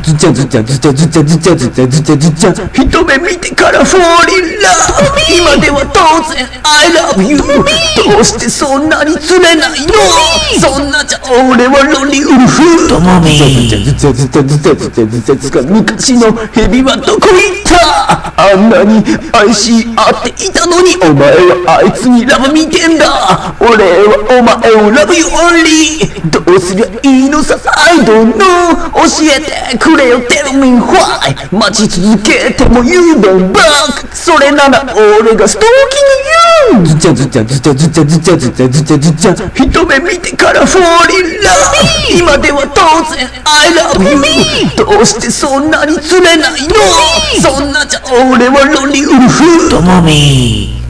ずちゃずちゃずちゃずちゃずちゃずちゃずちゃずちゃ一目見てからフォーリンラブ今では当然 I love you どうしてそんなに釣れないのそんなじゃ俺はロリウルフともみずちゃずちゃずちゃずちゃずちゃずちゃ昔のヘビはどこ行ったあんなに愛し合っていたのにお前はあいつにラブ見てんだ俺はお前をラブyou only どうすりゃいいのさI don't know 教えてくれよ Tell me why 待ち続けても You don't back それなら俺がストーキング You ずちゃずちゃずちゃずちゃずちゃずちゃずちゃずちゃ一目見てからフォーリンラブ今では当然 I love you どうしてそんなに釣れないのそんなじゃ俺はロリウルフともみ